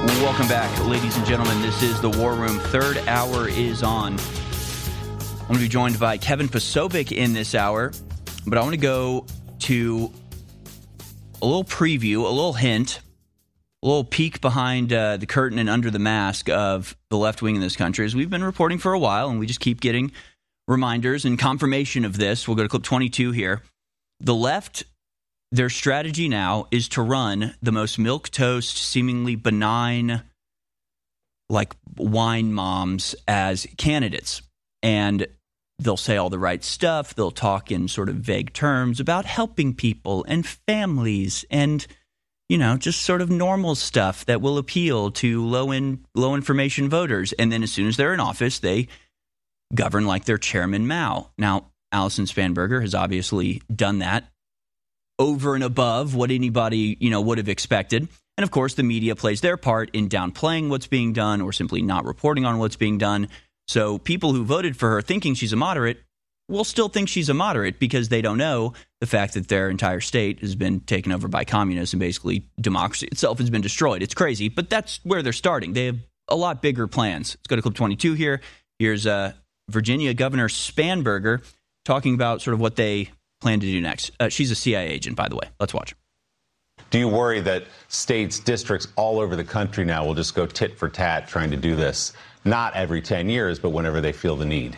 Welcome back, ladies and gentlemen. This is the War Room. Third hour is on. I'm going to be joined by Kevin Posobiec in this hour, but I want to go to a little preview, a little hint, a little peek behind the curtain and under the mask of the left wing in this country, as we've been reporting for a while, and we just keep getting reminders and confirmation of this. We'll go to clip 22 here. The left, their strategy now is to run the most milquetoast, seemingly benign, like wine moms as candidates. And they'll say all the right stuff. They'll talk in sort of vague terms about helping people and families and, you know, just sort of normal stuff that will appeal to low information voters. And then as soon as they're in office, they govern like their Chairman Mao. Now, Alison Spanberger has obviously done that over and above what anybody, would have expected. And of course, the media plays their part in downplaying what's being done or simply not reporting on what's being done. So people who voted for her thinking she's a moderate will still think she's a moderate because they don't know the fact that their entire state has been taken over by communists and basically democracy itself has been destroyed. It's crazy, but that's where they're starting. They have a lot bigger plans. Let's go to clip 22 here. Here's Virginia Governor Spanberger talking about sort of what they plan to do next. She's a CIA agent, by the way. Let's watch. Do you worry that states, districts all over the country now will just go tit for tat trying to do this, not every 10 years, but whenever they feel the need?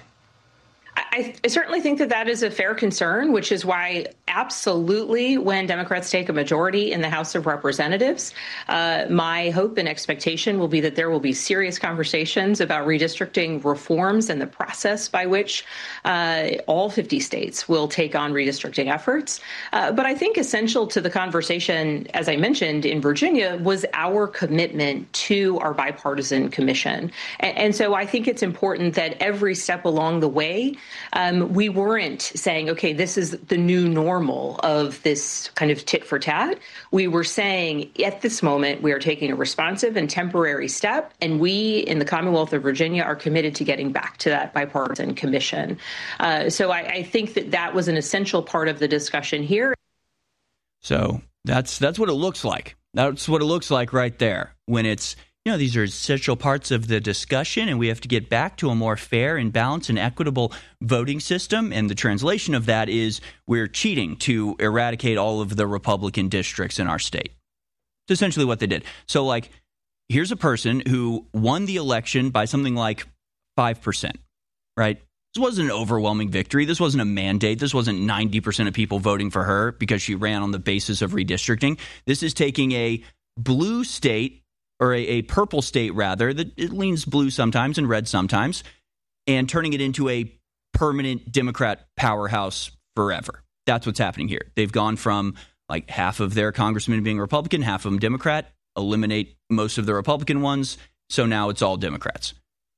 I certainly think that is a fair concern, which is why absolutely when Democrats take a majority in the House of Representatives, my hope and expectation will be that there will be serious conversations about redistricting reforms and the process by which all 50 states will take on redistricting efforts. But I think essential to the conversation, as I mentioned, in Virginia, was our commitment to our bipartisan commission. And so I think it's important that every step along the way, we weren't saying, okay, this is the new normal of this kind of tit for tat. We were saying at this moment, we are taking a responsive and temporary step. And we in the Commonwealth of Virginia are committed to getting back to that bipartisan commission. So I think that was an essential part of the discussion here. So that's what it looks like. That's what it looks like right there when it's, these are essential parts of the discussion, and we have to get back to a more fair and balanced and equitable voting system. And the translation of that is we're cheating to eradicate all of the Republican districts in our state. It's essentially what they did. So, here's a person who won the election by something like 5%, right? This wasn't an overwhelming victory. This wasn't a mandate. This wasn't 90% of people voting for her because she ran on the basis of redistricting. This is taking a blue state, or a purple state, rather, that it leans blue sometimes and red sometimes, and turning it into a permanent Democrat powerhouse forever. That's what's happening here. They've gone from half of their congressmen being Republican, half of them Democrat, eliminate most of the Republican ones, so now it's all Democrats.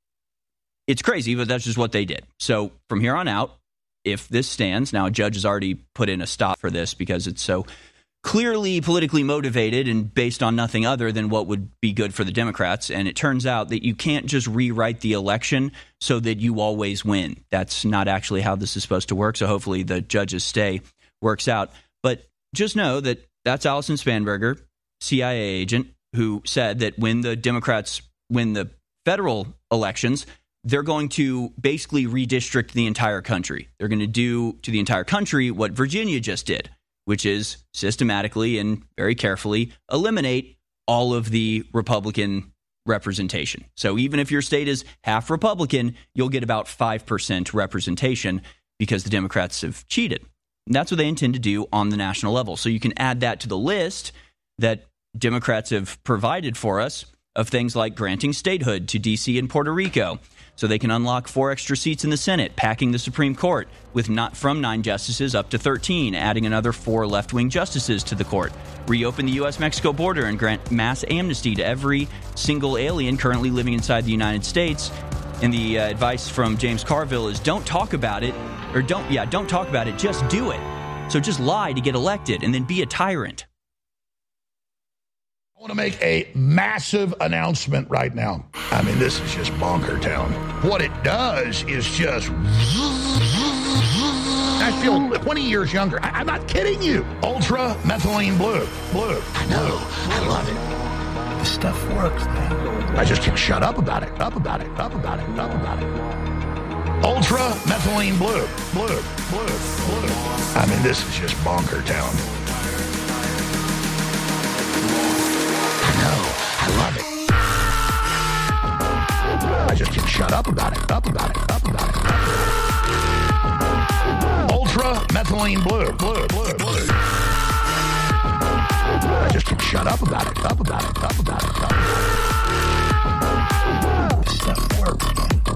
It's crazy, but that's just what they did. So from here on out, if this stands, now a judge has already put in a stop for this because it's so clearly politically motivated and based on nothing other than what would be good for the Democrats. And it turns out that you can't just rewrite the election so that you always win. That's not actually how this is supposed to work. So hopefully the judge's stay works out. But just know that that's Alison Spanberger, CIA agent, who said that when the Democrats win the federal elections, they're going to basically redistrict the entire country. They're going to do to the entire country what Virginia just did, which is systematically and very carefully eliminate all of the Republican representation. So even if your state is half Republican, you'll get about 5% representation because the Democrats have cheated. And that's what they intend to do on the national level. So you can add that to the list that Democrats have provided for us of things like granting statehood to D.C. and Puerto Rico, so they can unlock 4 extra seats in the Senate, packing the Supreme Court with from 9 justices up to 13, adding another 4 left-wing justices to the court, reopen the U.S.-Mexico border and grant mass amnesty to every single alien currently living inside the United States. And the advice from James Carville is don't talk about it, don't talk about it, just do it. So just lie to get elected and then be a tyrant. I want to make a massive announcement right now. I mean, this is just bonker town. What it does is just... I feel 20 years younger. I'm not kidding you. Ultra methylene blue. I know. I love it. This stuff works, man. I just can't shut up about it. Up about it. Ultra methylene blue. I mean, this is just bonker town. I know. I love it. I just can't shut up about it. Up about it. Ultra methylene blue. I just can't shut up about it. Up about it. This stuff works.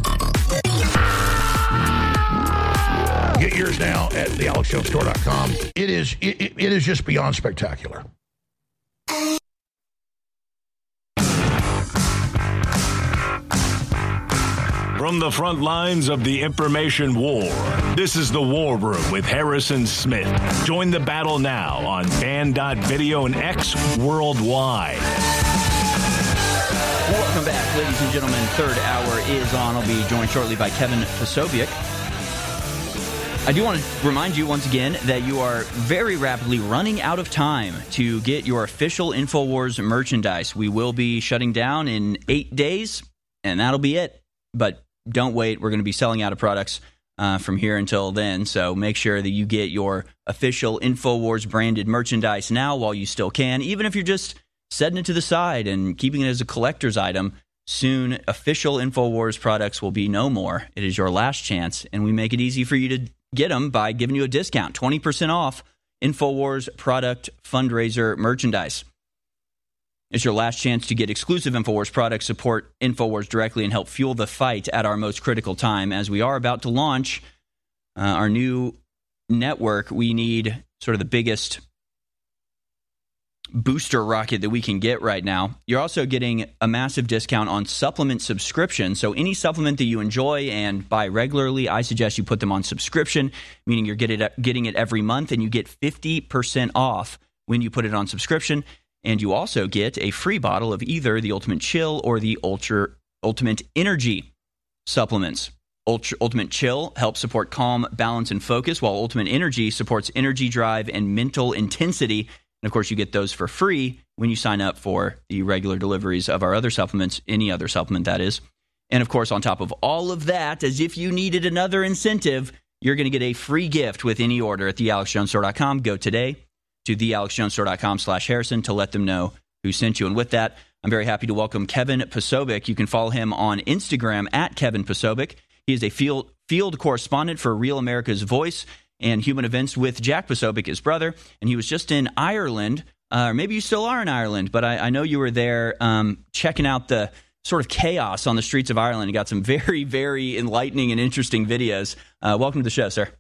Get yours now at thealexjonesstore.com. It is just beyond spectacular. From the front lines of the information war, this is the War Room with Harrison Smith. Join the battle now on Band.video and X worldwide. Welcome back, ladies and gentlemen. Third hour is on. I'll be joined shortly by Kevin Posobiec. I do want to remind you once again that you are very rapidly running out of time to get your official InfoWars merchandise. We will be shutting down in 8 days, and that'll be it. But don't wait. We're going to be selling out of products from here until then. So make sure that you get your official InfoWars branded merchandise now while you still can. Even if you're just setting it to the side and keeping it as a collector's item, soon official InfoWars products will be no more. It is your last chance, and we make it easy for you to get them by giving you a discount, 20% off InfoWars product fundraiser merchandise. It's your last chance to get exclusive InfoWars products, support InfoWars directly, and help fuel the fight at our most critical time. As we are about to launch our new network, we need sort of the biggest booster rocket that we can get right now. You're also getting a massive discount on supplement subscription. So any supplement that you enjoy and buy regularly, I suggest you put them on subscription, meaning you're getting it every month, and you get 50% off when you put it on subscription. And you also get a free bottle of either the Ultimate Chill or the Ultimate Energy supplements. Ultimate Chill helps support calm, balance, and focus, while Ultimate Energy supports energy, drive, and mental intensity. And, of course, you get those for free when you sign up for the regular deliveries of our other supplements, any other supplement that is. And, of course, on top of all of that, as if you needed another incentive, you're going to get a free gift with any order at thealexjonesstore.com. Go today to thealexjonesstore.com/Harrison to let them know who sent you. And with that, I'm very happy to welcome Kevin Posobiec. You can follow him on Instagram at Kevin Posobiec. He is a field correspondent for Real America's Voice and Human Events with Jack Posobiec, his brother. And he was just in Ireland, or maybe you still are in Ireland, but I know you were there checking out the sort of chaos on the streets of Ireland. You got some very, very enlightening and interesting videos. Welcome to the show, sir.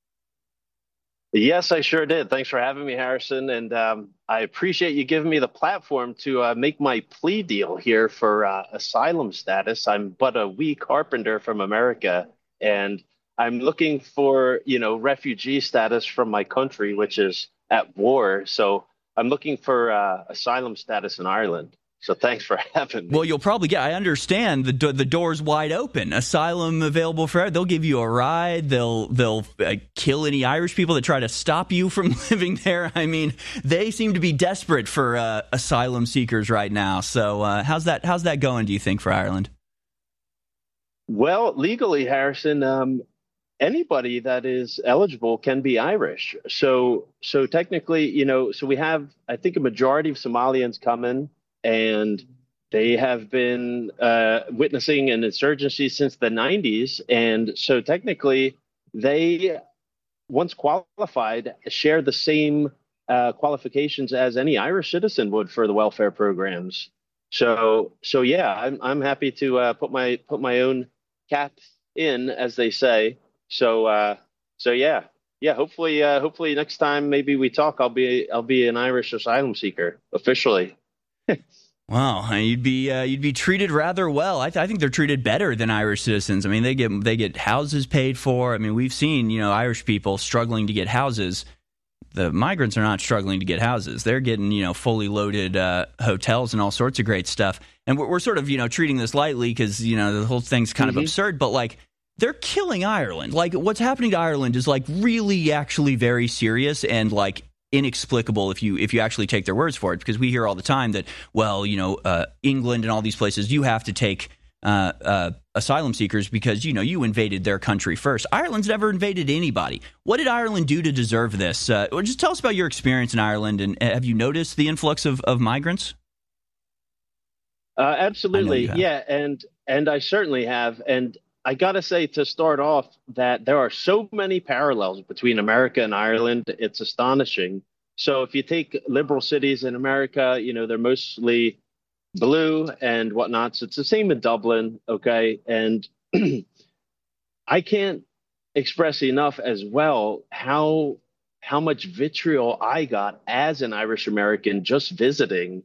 Yes, I sure did. Thanks for having me, Harrison. And I appreciate you giving me the platform to make my plea deal here for asylum status. I'm but a wee carpenter from America, and I'm looking for, refugee status from my country, which is at war. So I'm looking for asylum status in Ireland. So thanks for having me. Well, you'll probably get, I understand, the door's wide open. Asylum available for, they'll give you a ride. They'll kill any Irish people that try to stop you from living there. I mean, they seem to be desperate for asylum seekers right now. So how's that going, do you think, for Ireland? Well, legally, Harrison, anybody that is eligible can be Irish. So technically, so we have, I think, a majority of Somalians coming. And they have been witnessing an insurgency since the 90s. And so technically, they, once qualified, share the same qualifications as any Irish citizen would for the welfare programs. So yeah, I'm happy to put my own cap in, as they say. So yeah. Hopefully next time maybe we talk, I'll be an Irish asylum seeker officially. Wow, you'd be treated rather well. I think they're treated better than Irish citizens. I mean, they get houses paid for. I mean, we've seen Irish people struggling to get houses. The migrants are not struggling to get houses. They're getting fully loaded hotels and all sorts of great stuff. And we're sort of treating this lightly because the whole thing's kind of absurd. But like, they're killing Ireland. Like, what's happening to Ireland is like really actually very serious and like inexplicable if you actually take their words for it, because we hear all the time that, well, England and all these places, you have to take asylum seekers because you invaded their country first. Ireland's never invaded anybody. What did Ireland do to deserve this? Just tell us about your experience in Ireland, and have you noticed the influx of migrants? Absolutely, yeah, and I certainly have. And I got to say, to start off, that there are so many parallels between America and Ireland. It's astonishing. So if you take liberal cities in America, they're mostly blue and whatnot. So it's the same in Dublin, okay? And I can't express enough as well how much vitriol I got as an Irish American just visiting,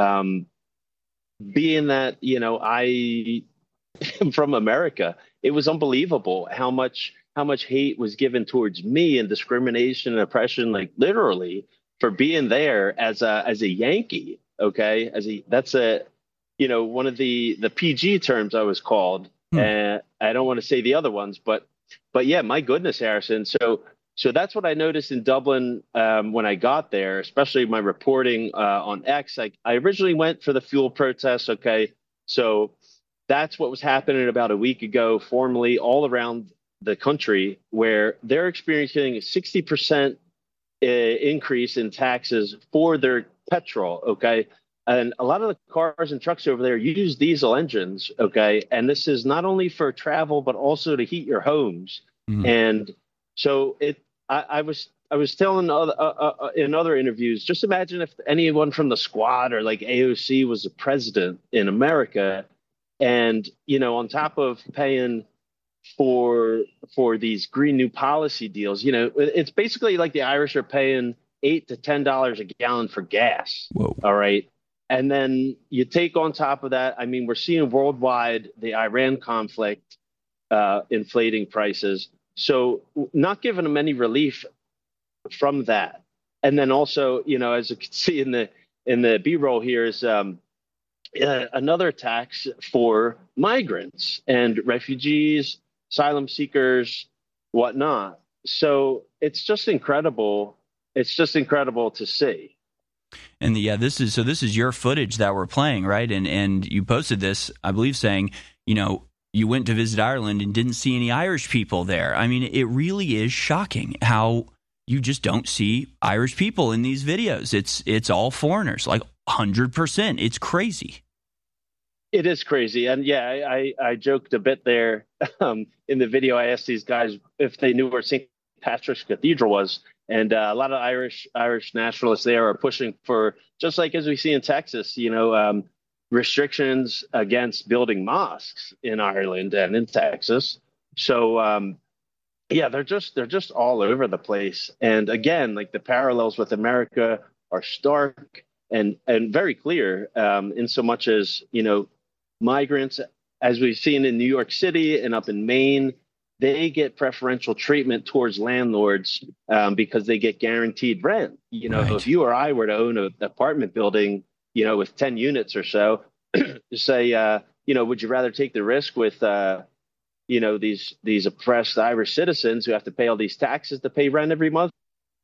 being that, I am from America. It was unbelievable how much hate was given towards me, and discrimination and oppression, like literally, for being there as a Yankee. Okay, that's one of the PG terms I was called. And I don't want to say the other ones, but yeah, my goodness, Harrison. So that's what I noticed in Dublin when I got there, especially my reporting on X. I originally went for the fuel protests. Okay, so that's what was happening about a week ago, formally all around the country, where they're experiencing a 60% increase in taxes for their petrol. Okay. And a lot of the cars and trucks over there use diesel engines. Okay. And this is not only for travel, but also to heat your homes. And so I was telling in other interviews, just imagine if anyone from the Squad or like AOC was the president in America, and, on top of paying for these green new policy deals, it's basically like the Irish are paying $8 to $10 a gallon for gas. Whoa. All right. And then you take on top of that, I mean, we're seeing worldwide the Iran conflict inflating prices. So not giving them any relief from that. And then also, as you can see in the B-roll here is another tax for migrants and refugees, asylum seekers, whatnot. So it's just incredible. It's just incredible to see. And this is your footage that we're playing, right? And you posted this, I believe, saying, you went to visit Ireland and didn't see any Irish people there. I mean, it really is shocking how you just don't see Irish people in these videos. It's all foreigners, like 100%. It's crazy. It is crazy. And yeah, I joked a bit there in the video. I asked these guys if they knew where St. Patrick's Cathedral was. And a lot of Irish nationalists there are pushing for, just like as we see in Texas, restrictions against building mosques in Ireland and in Texas. So, yeah, they're just all over the place. And again, like the parallels with America are stark and very clear, in so much as, migrants, as we've seen in New York City and up in Maine, they get preferential treatment towards landlords because they get guaranteed rent. Right. If you or I were to own an apartment building, with 10 units or so, say, would you rather take the risk with, these oppressed Irish citizens who have to pay all these taxes to pay rent every month?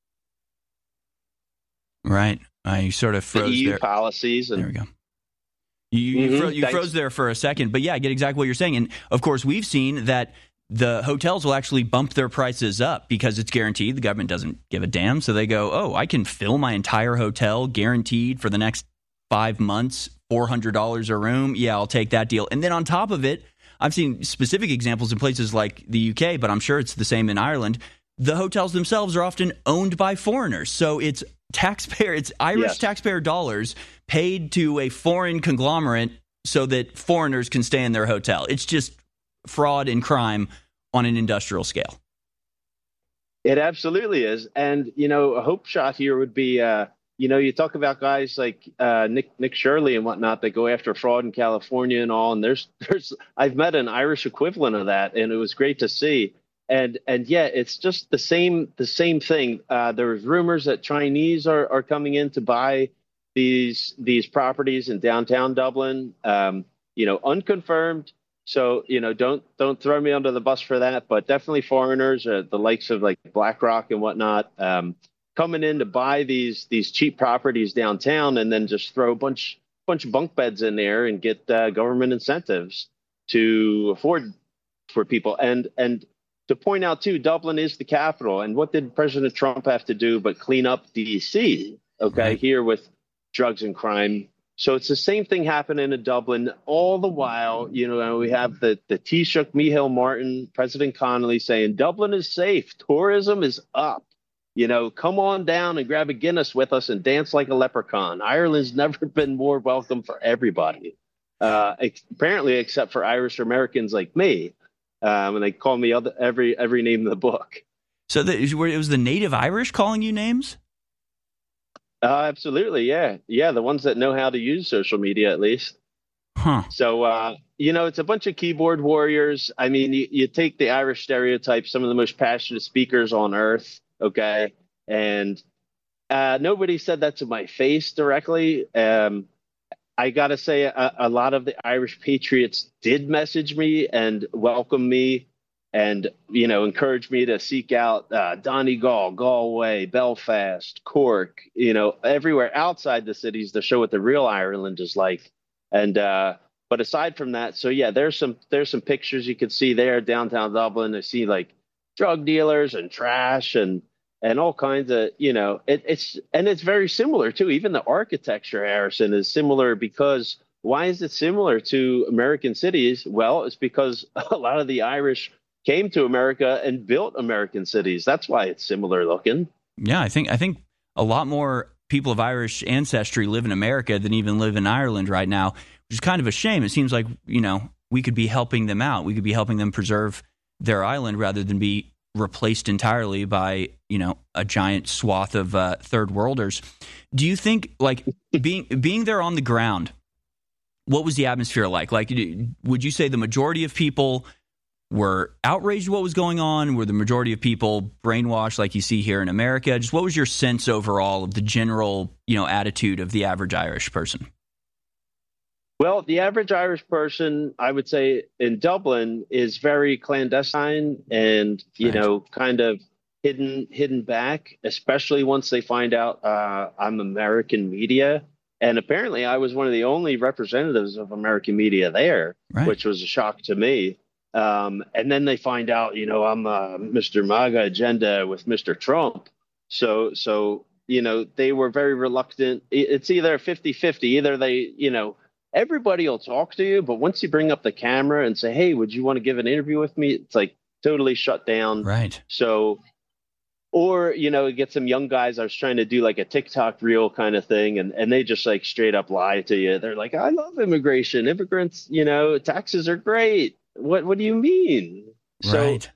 Right. I sort of froze the EU there. Policies. And, there we go. You froze there for a second, but yeah, I get exactly what you're saying. And of course, we've seen that the hotels will actually bump their prices up because it's guaranteed. The government doesn't give a damn. So they go, oh, I can fill my entire hotel guaranteed for the next 5 months, $400 a room. Yeah, I'll take that deal. And then on top of it, I've seen specific examples in places like the UK, but I'm sure it's the same in Ireland. The hotels themselves are often owned by foreigners. So it's Irish taxpayer dollars paid to a foreign conglomerate so that foreigners can stay in their hotel. It's just fraud and crime on an industrial scale. It absolutely is. And, a hope shot here would be, you talk about guys like Nick Shirley and whatnot that go after fraud in California and all. And I've met an Irish equivalent of that, and it was great to see. And yeah, it's just the same thing. There's rumors that Chinese are coming in to buy these properties in downtown Dublin, unconfirmed. So, don't throw me under the bus for that, but definitely foreigners, the likes of like BlackRock and whatnot. coming in to buy these cheap properties downtown and then just throw a bunch of bunk beds in there and get government incentives to afford for people. And to point out, too, Dublin is the capital. And what did President Trump have to do but clean up D.C., Right. here with drugs and crime? So it's the same thing happening in Dublin. All the while, we have the Taoiseach Micheál Martin, President Connolly saying Dublin is safe. Tourism is up. Come on down and grab a Guinness with us and dance like a leprechaun. Ireland's never been more welcome for everybody, apparently, except for Irish Americans like me. And they call me every name in the book. So it was the native Irish calling you names? Absolutely, yeah. Yeah, the ones that know how to use social media, at least. Huh. So, it's a bunch of keyboard warriors. I mean, you take the Irish stereotype, some of the most passionate speakers on earth, okay? And nobody said that to my face directly. I got to say, a lot of the Irish patriots did message me and welcome me and, encourage me to seek out Donegal, Galway, Belfast, Cork, everywhere outside the cities to show what the real Ireland is like. And but aside from that, so, yeah, there's some pictures you can see there downtown Dublin. I see like drug dealers and trash and all kinds of, it's very similar, too. Even the architecture, Harrison, is similar because why is it similar to American cities? Well, it's because a lot of the Irish came to America and built American cities. That's why it's similar looking. Yeah, I think a lot more people of Irish ancestry live in America than even live in Ireland right now, which is kind of a shame. It seems like, we could be helping them out. We could be helping them preserve their island rather than be replaced entirely by, a giant swath of third worlders. Do you think, like, being there on the ground, what was the atmosphere like? Like, would you say the majority of people were outraged at what was going on? Were the majority of people brainwashed like you see here in America? Just what was your sense overall of the general, attitude of the average Irish person? Well, the average Irish person, I would say, in Dublin is very clandestine and, kind of hidden back, especially once they find out I'm American media. And apparently I was one of the only representatives of American media there, right, which was a shock to me. And then they find out, I'm Mr. MAGA agenda with Mr. Trump. So, they were very reluctant. It's either 50-50. Either they, everybody will talk to you, but once you bring up the camera and say, hey, would you want to give an interview with me? It's like totally shut down. Right. So, or, get some young guys. I was trying to do like a TikTok reel kind of thing. And they just like straight up lie to you. They're like, I love immigration. Immigrants, taxes are great. What do you mean? Right.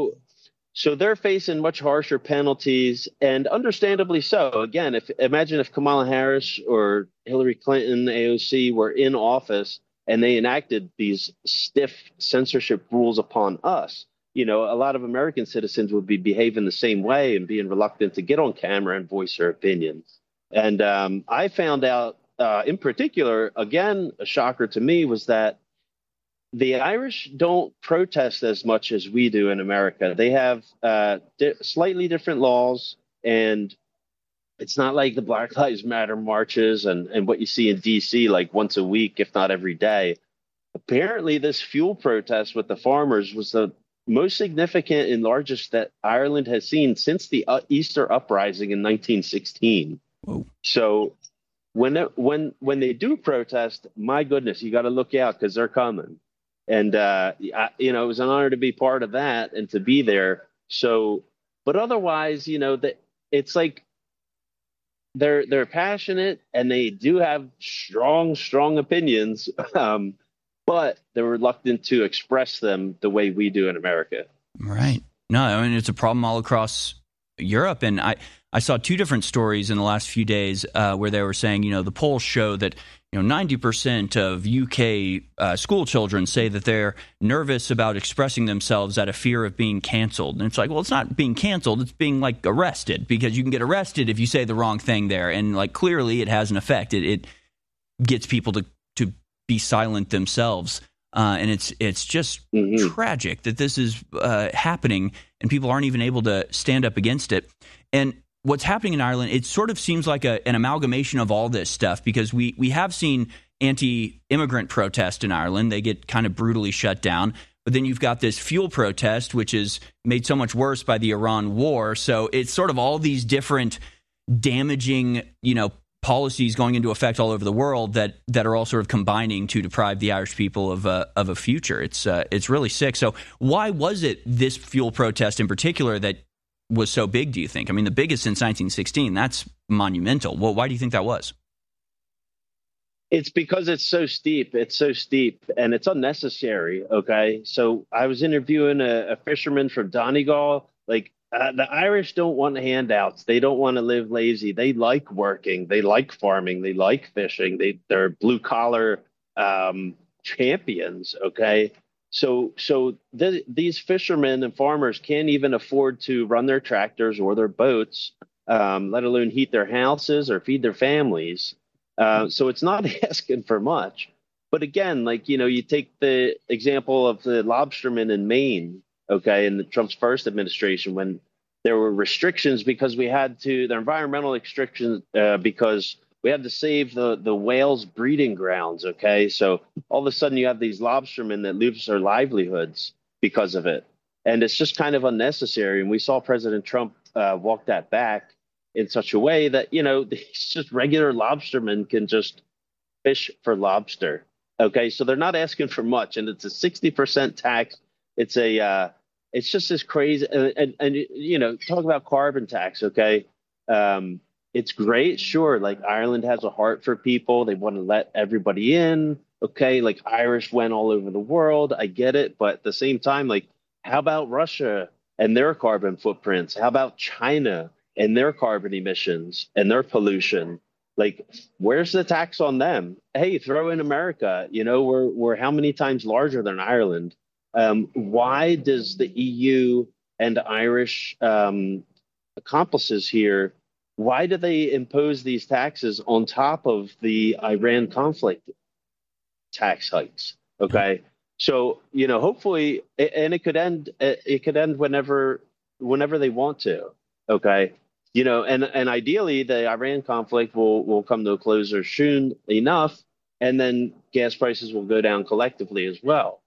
So they're facing much harsher penalties, and understandably so. Again, imagine if Kamala Harris or Hillary Clinton, AOC, were in office and they enacted these stiff censorship rules upon us. A lot of American citizens would be behaving the same way and being reluctant to get on camera and voice their opinions. And I found out, in particular, again, a shocker to me was that the Irish don't protest as much as we do in America. They have slightly different laws, and it's not like the Black Lives Matter marches and what you see in D.C. like once a week, if not every day. Apparently, this fuel protest with the farmers was the most significant and largest that Ireland has seen since the Easter Uprising in 1916. Whoa. So when they do protest, my goodness, you got to look out because they're coming. And, it was an honor to be part of that and to be there. So, but otherwise, that it's like they're passionate and they do have strong opinions, but they're reluctant to express them the way we do in America. Right. No, I mean, it's a problem all across Europe. And I saw two different stories in the last few days where they were saying, the polls show that 90% of UK school children say that they're nervous about expressing themselves out of fear of being canceled. And it's like, well, it's not being canceled. It's being like arrested, because you can get arrested if you say the wrong thing there. And like clearly it has an effect. It gets people to be silent themselves. And it's just tragic that this is happening and people aren't even able to stand up against it. And what's happening in Ireland, it sort of seems like an amalgamation of all this stuff, because we have seen anti-immigrant protest in Ireland. They get kind of brutally shut down. But then you've got this fuel protest, which is made so much worse by the Iran war. So it's sort of all these different damaging, policies going into effect all over the world that are all sort of combining to deprive the Irish people of a future. It's really sick. So why was it this fuel protest in particular that was so big, do you think? I mean, the biggest since 1916. That's monumental. Well, why do you think that was? It's because it's so steep. It's so steep, and it's unnecessary. Okay, so I was interviewing a fisherman from Donegal. The Irish don't want handouts. They don't want to live lazy. They like working. They like farming. They like fishing. They're blue collar champions. Okay, so these fishermen and farmers can't even afford to run their tractors or their boats, let alone heat their houses or feed their families. So it's not asking for much. But again, you take the example of the lobstermen in Maine, okay, in Trump's first administration, when there were restrictions because the environmental restrictions, because we had to save the whales' breeding grounds, okay? So all of a sudden you have these lobstermen that lose their livelihoods because of it. And it's just kind of unnecessary. And we saw President Trump walk that back in such a way that, these just regular lobstermen can just fish for lobster. Okay, so they're not asking for much, and it's a 60% tax. It's just this crazy, and talk about carbon tax. Okay, it's great, sure. Ireland has a heart for people; they want to let everybody in. Okay, Irish went all over the world. I get it, but at the same time, how about Russia and their carbon footprints? How about China and their carbon emissions and their pollution? Where's the tax on them? Hey, throw in America. We're how many times larger than Ireland? Why does the EU and Irish accomplices here, why do they impose these taxes on top of the Iran conflict tax hikes? Okay. So, hopefully, and it could end whenever they want to. Okay. And ideally, the Iran conflict will come to a close soon enough, and then gas prices will go down collectively as well.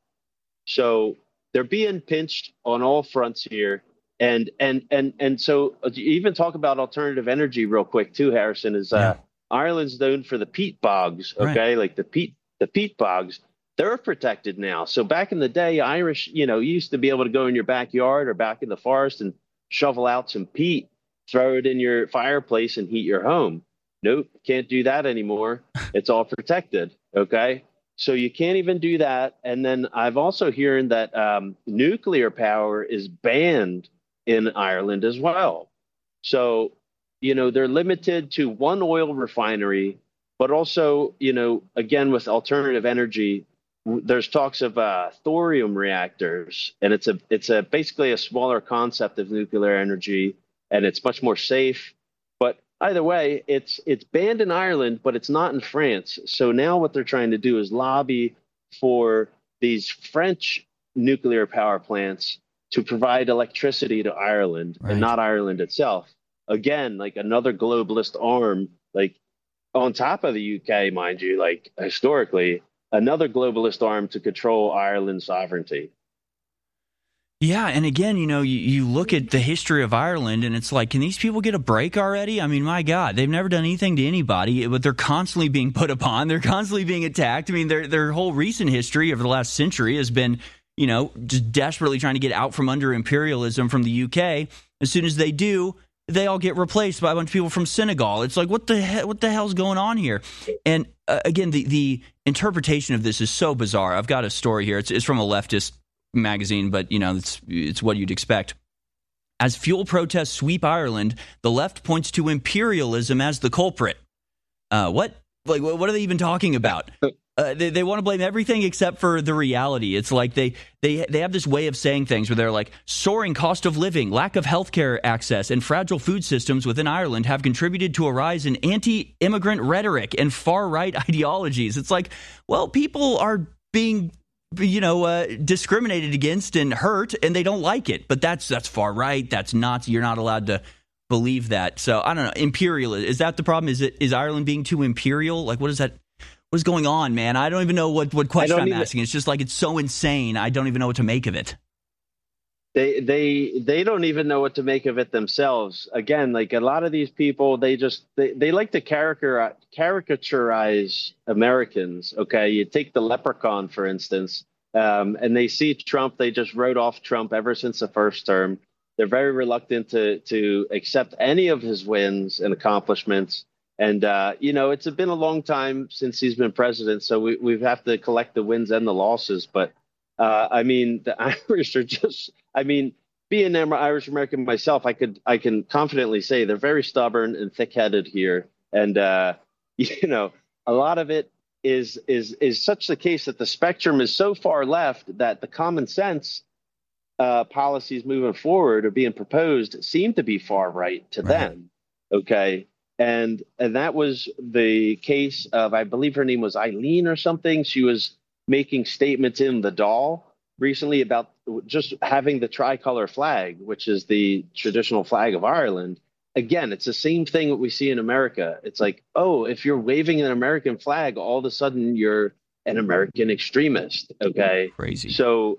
So they're being pinched on all fronts here, and so even talk about alternative energy real quick too. Harrison is Ireland's known for the peat bogs. Okay, right. The peat bogs, they're protected now. So back in the day, Irish, you used to be able to go in your backyard or back in the forest and shovel out some peat, throw it in your fireplace and heat your home. Nope, can't do that anymore. It's all protected. Okay, so you can't even do that. And then I've also hearing that nuclear power is banned in Ireland as well. So, they're limited to one oil refinery, but also, again, with alternative energy, there's talks of thorium reactors, and it's basically a smaller concept of nuclear energy. And it's much more safe. But either way, it's banned in Ireland, but it's not in France. So now what they're trying to do is lobby for these French nuclear power plants to provide electricity to Ireland, right, and not Ireland itself. Again, another globalist arm, on top of the UK, mind you, historically, another globalist arm to control Ireland's sovereignty. Yeah, and again, you look at the history of Ireland, and it's can these people get a break already? I mean, my God, they've never done anything to anybody, but they're constantly being put upon. They're constantly being attacked. I mean, their whole recent history over the last century has been, just desperately trying to get out from under imperialism from the UK. As soon as they do, they all get replaced by a bunch of people from Senegal. It's what the hell's going on here? And again, the interpretation of this is so bizarre. I've got a story here. It's from a leftist magazine, but it's what you'd expect. As fuel protests sweep Ireland, the left points to imperialism as the culprit. What are they even talking about? They want to blame everything except for the reality. It's they have this way of saying things where they're soaring cost of living, lack of healthcare access, and fragile food systems within Ireland have contributed to a rise in anti-immigrant rhetoric and far-right ideologies. It's people are being discriminated against and hurt, and they don't like it. But that's far right. That's Nazi. You're not allowed to believe that. So I don't know. Imperial, is that the problem? Is Ireland being too imperial? Like, what is that? What is going on, man? I don't even know what question I'm asking. It's just like, it's so insane. I don't even know what to make of it. They don't even know what to make of it themselves. Again, like a lot of these people, they like to caricaturize Americans. Okay, you take the leprechaun, for instance, and they see Trump. They just wrote off Trump ever since the first term. They're very reluctant to accept any of his wins and accomplishments. And, it's been a long time since he's been president, so we have to collect the wins and the losses. But, the Irish are just, being an Irish American myself, I can confidently say they're very stubborn and thick-headed here. And, a lot of it is such the case that the spectrum is so far left that the common sense policies moving forward or being proposed seem to be far right to them. Okay. And that was the case of, I believe her name was Eileen or something. She was making statements in the Dáil recently about just having the tricolor flag, which is the traditional flag of Ireland. Again, it's the same thing that we see in America. It's like, oh, if you're waving an American flag, all of a sudden you're an American extremist. Okay. Crazy. So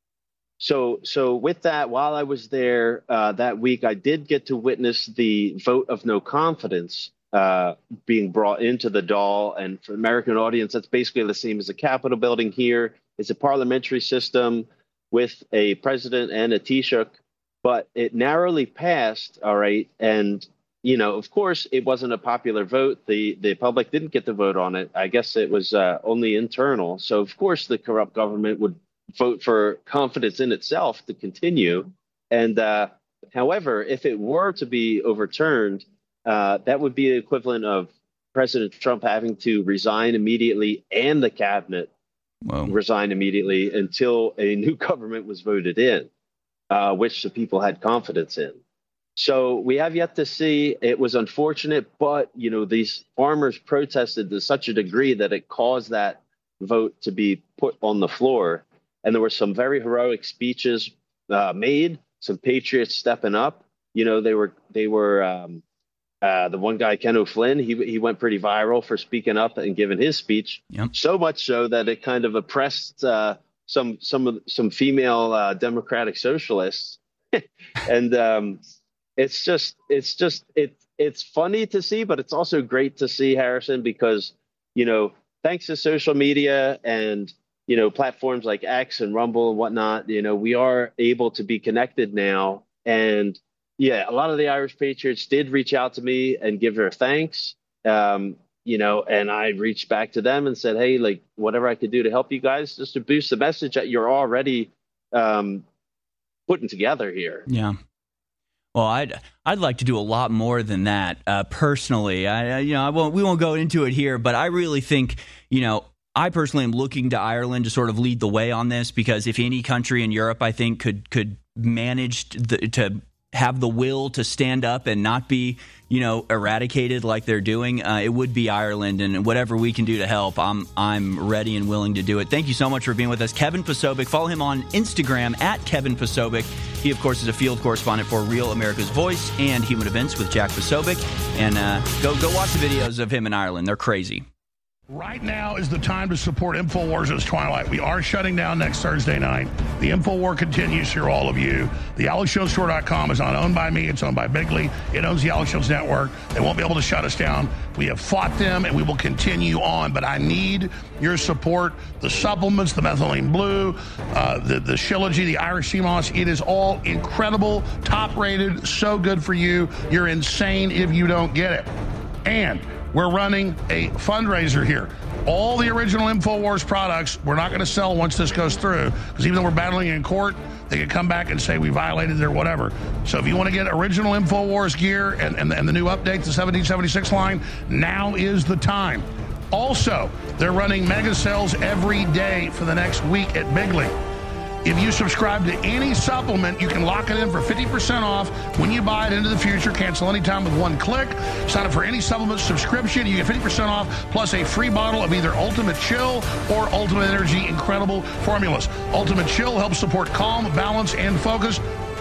with that, while I was there that week, I did get to witness the vote of no confidence being brought into the Dáil. And for the American audience, that's basically the same as the Capitol building here. It's a parliamentary system with a president and a Taoiseach, but it narrowly passed. All right. And, of course, it wasn't a popular vote. The public didn't get to vote on it. I guess it was only internal. So, of course, the corrupt government would vote for confidence in itself to continue. And however, if it were to be overturned, that would be the equivalent of President Trump having to resign immediately and the cabinet resign immediately until a new government was voted in, which the people had confidence in. So we have yet to see. It was unfortunate, but, these farmers protested to such a degree that it caused that vote to be put on the floor. And there were some very heroic speeches made, some patriots stepping up. They were the one guy, Ken O'Flynn, he went pretty viral for speaking up and giving his speech. Yep. So much so that it kind of oppressed some female democratic socialists. And it's funny to see, but it's also great to see, Harrison, because, thanks to social media and platforms like X and Rumble and whatnot, we are able to be connected now. And yeah, a lot of the Irish patriots did reach out to me and give their thanks. And I reached back to them and said, hey, like whatever I could do to help you guys just to boost the message that you're already putting together here. Yeah. Well, I'd like to do a lot more than that personally. We won't go into it here, but I really think, I personally am looking to Ireland to sort of lead the way on this, because if any country in Europe, I think, could manage to have the will to stand up and not be, eradicated like they're doing, it would be Ireland. And whatever we can do to help, I'm ready and willing to do it. Thank you so much for being with us, Kevin Posobiec. Follow him on Instagram at Kevin Posobiec. He, of course, is a field correspondent for Real America's Voice and Human Events with Jack Posobiec. And go watch the videos of him in Ireland. They're crazy. Right now is the time to support InfoWars' Twilight. We are shutting down next Thursday night. The InfoWar continues for all of you. The AlexJonesStore.com is not owned by me. It's owned by Bigley. It owns the Alex Jones Network. They won't be able to shut us down. We have fought them, and we will continue on. But I need your support. The supplements, the methylene blue, the Shilajit, the Irish sea moss, it is all incredible, top-rated, so good for you. You're insane if you don't get it. And we're running a fundraiser here. All the original InfoWars products, we're not going to sell once this goes through, because even though we're battling in court, they can come back and say we violated their whatever. So if you want to get original InfoWars gear and the new update, the 1776 line, now is the time. Also, they're running mega sales every day for the next week at Bigley. If you subscribe to any supplement, you can lock it in for 50% off when you buy it into the future. Cancel anytime with one click. Sign up for any supplement subscription. You get 50% off plus a free bottle of either Ultimate Chill or Ultimate Energy Incredible Formulas. Ultimate Chill helps support calm, balance, and focus.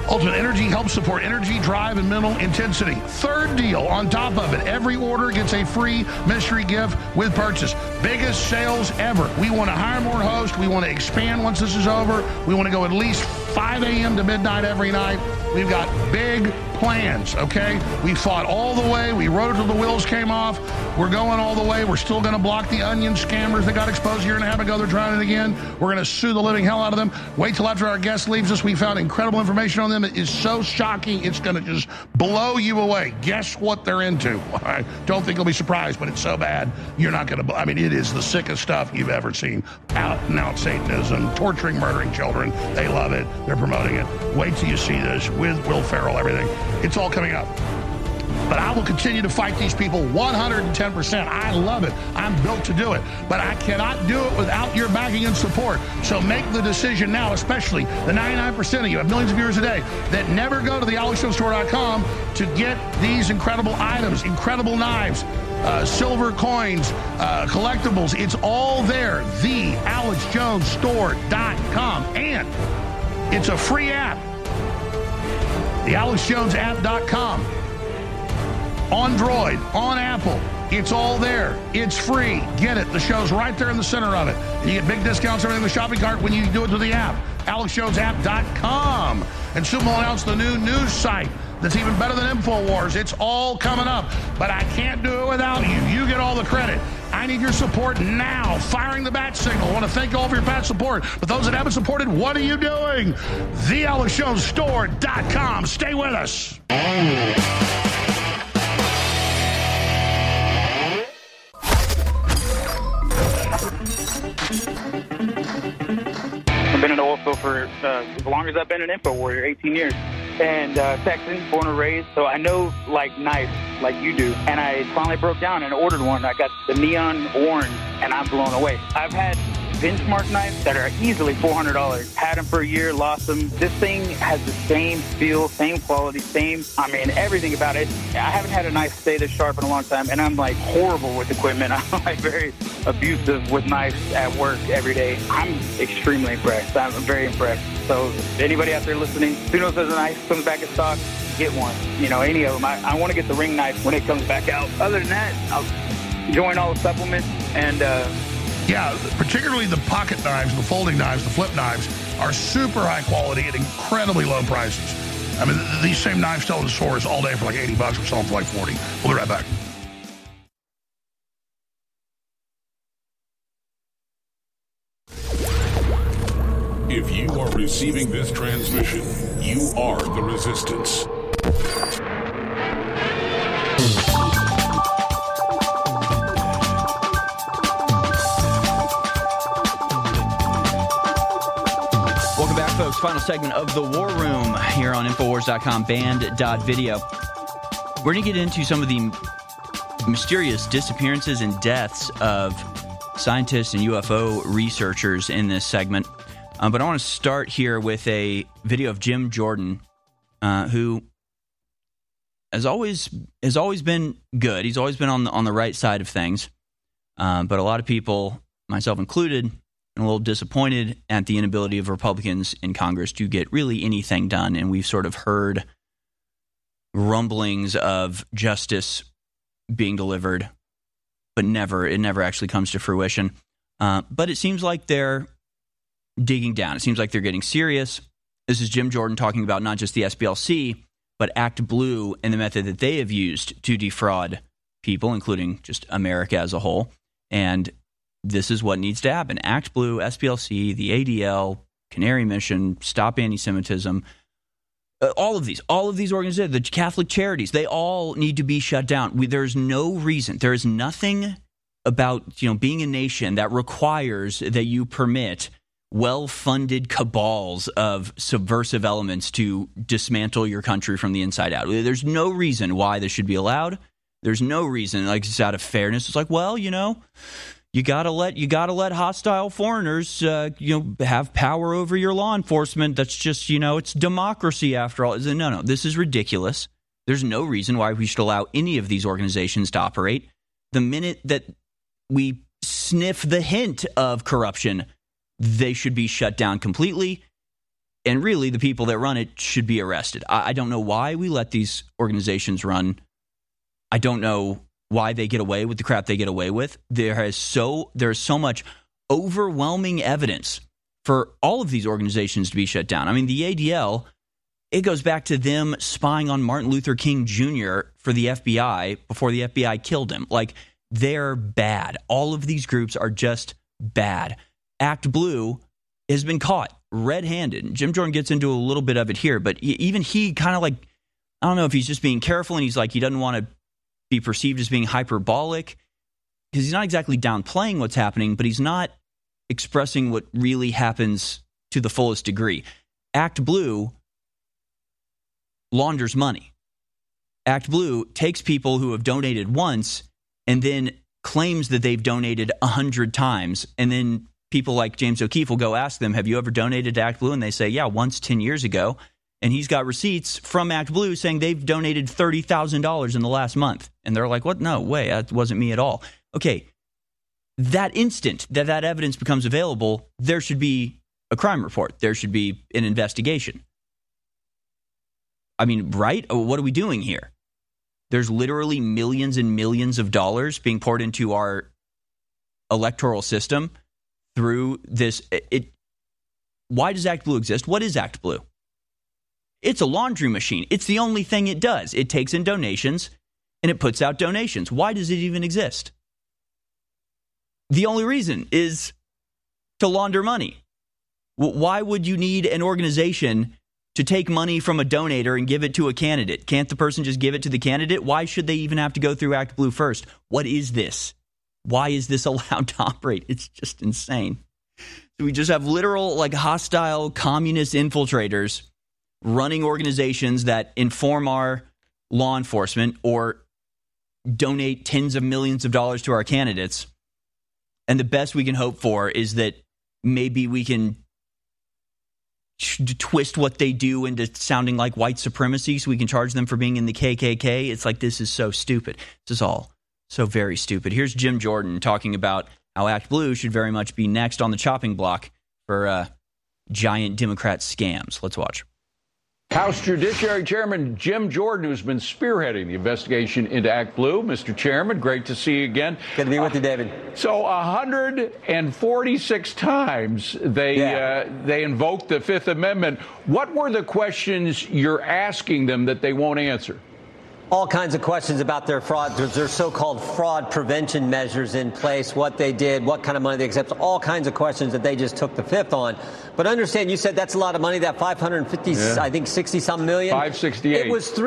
Ultimate Energy helps support energy, drive, and mental intensity. Third deal on top of it. Every order gets a free mystery gift with purchase. Biggest sales ever. We want to hire more hosts. We want to expand once this is over. We want to go at least 5 a.m. to midnight every night. We've got big plans, okay? We fought all the way. We rode it till the wheels came off. We're going all the way. We're still going to block the onion scammers that got exposed a year and a half ago. They're trying it again. We're going to sue the living hell out of them. Wait till after our guest leaves us. We found incredible information on them. It is so shocking. It's going to just blow you away. Guess what they're into? I don't think you'll be surprised, but it's so bad. You're not going to, I mean, it is the sickest stuff you've ever seen. Out and out Satanism, torturing, murdering children. They love it. They're promoting it. Wait till you see this with Will Ferrell, everything. It's all coming up. But I will continue to fight these people 110%. I love it. I'm built to do it. But I cannot do it without your backing and support. So make the decision now, especially the 99% of you, have millions of viewers a day, that never go to the AlexJonesStore.com to get these incredible items, incredible knives, silver coins, collectibles. It's all there. The AlexJonesStore.com. And it's a free app. The AlexJonesApp.com. On Droid, on Apple. It's all there. It's free. Get it. The show's right there in the center of it. And you get big discounts, everything in the shopping cart when you do it to the app. AlexJonesApp.com. And soon we'll announce the new news site that's even better than InfoWars. It's all coming up. But I can't do it without you. You get all the credit. I need your support now. Firing the bat signal. I want to thank you all for your bat support. But those that haven't supported, what are you doing? TheAlexJonesStore.com. Stay with us. I've been in the oil field for as long as I've been an info warrior, 18 years. And Texan, born and raised, so I know like knives like you do. And I finally broke down and ordered one. I got the neon orange, and I'm blown away. I've had benchmark knives that are easily $400. Had them for a year, lost them. This thing has the same feel, same quality, everything about it. I haven't had a knife stay this sharp in a long time, and I'm like horrible with equipment. I'm like very abusive with knives at work every day. I'm extremely impressed. I'm very impressed. So anybody out there listening, as soon as there's a knife comes back in stock, get one. You know, any of them. I want to get the ring knife when it comes back out. Other than that, I'll join all the supplements and yeah, particularly the pocket knives, the folding knives, the flip knives are super high quality at incredibly low prices. I mean, these same knives sell in stores all day for like $80. We're selling for like $40. We'll be right back. If you are receiving this transmission, you are the resistance. Welcome back, folks. Final segment of The War Room here on Infowars.com, band.video. We're going to get into some of the mysterious disappearances and deaths of scientists and UFO researchers in this segment. But I want to start here with a video of Jim Jordan, who has always been good. He's always been on the right side of things. But a lot of people, myself included, a little disappointed at the inability of Republicans in Congress to get really anything done. And we've sort of heard rumblings of justice being delivered, but it never actually comes to fruition. But it seems like they're digging down. It seems like they're getting serious. This is Jim Jordan talking about not just the SPLC, but Act Blue and the method that they have used to defraud people, including just America as a whole. And this is what needs to happen. Act Blue, SPLC, the ADL, Canary Mission, Stop Anti-Semitism, all of these organizations, the Catholic Charities, they all need to be shut down. There's no reason. There is nothing about being a nation that requires that you permit well-funded cabals of subversive elements to dismantle your country from the inside out. There's no reason why this should be allowed. There's no reason, like, it's out of fairness. It's like, well, you gotta let hostile foreigners, have power over your law enforcement. That's just, it's democracy after all. No, this is ridiculous. There's no reason why we should allow any of these organizations to operate. The minute that we sniff the hint of corruption, they should be shut down completely. And really, the people that run it should be arrested. I don't know why we let these organizations run. I don't know why they get away with the crap they get away with. There's so much overwhelming evidence for all of these organizations to be shut down. I mean, the ADL, it goes back to them spying on Martin Luther King Jr. for the FBI before the FBI killed him. Like, they're bad. All of these groups are just bad. Act Blue has been caught red-handed. Jim Jordan gets into a little bit of it here, but even he kind of like, I don't know if he's just being careful and he's like, he doesn't want to be perceived as being hyperbolic because he's not exactly downplaying what's happening, but he's not expressing what really happens to the fullest degree. Act Blue launders money. Act Blue takes people who have donated once and then claims that they've donated 100 times, and then people like James O'Keefe will go ask them, have you ever donated to Act Blue? And they say, yeah, once 10 years ago. And he's got receipts from Act Blue saying they've donated $30,000 in the last month. And they're like, what? No way. That wasn't me at all. Okay. That instant that evidence becomes available, there should be a crime report. There should be an investigation. I mean, right? What are we doing here? There's literally millions and millions of dollars being poured into our electoral system through this. Why does Act Blue exist? What is Act Blue? It's a laundry machine. It's the only thing it does. It takes in donations and it puts out donations. Why does it even exist? The only reason is to launder money. Why would you need an organization to take money from a donator and give it to a candidate? Can't the person just give it to the candidate? Why should they even have to go through Act Blue first? What is this? Why is this allowed to operate? It's just insane. So we just have literal, like, hostile communist infiltrators running organizations that inform our law enforcement or donate tens of millions of dollars to our candidates. And the best we can hope for is that maybe we can twist what they do into sounding like white supremacy so we can charge them for being in the KKK. It's like, this is so stupid. This is all so very stupid. Here's Jim Jordan talking about how Act Blue should very much be next on the chopping block for giant Democrat scams. Let's watch. House Judiciary Chairman Jim Jordan, who's been spearheading the investigation into Act Blue. Mr. Chairman, great to see you again. Good to be with you, David. So 146 times they invoked the Fifth Amendment. What were the questions you're asking them that they won't answer? All kinds of questions about their fraud. There's so-called fraud prevention measures in place, what they did, what kind of money they accept, all kinds of questions that they just took the fifth on. But understand, you said that's a lot of money, that 550, I think 60-some million. 568. It was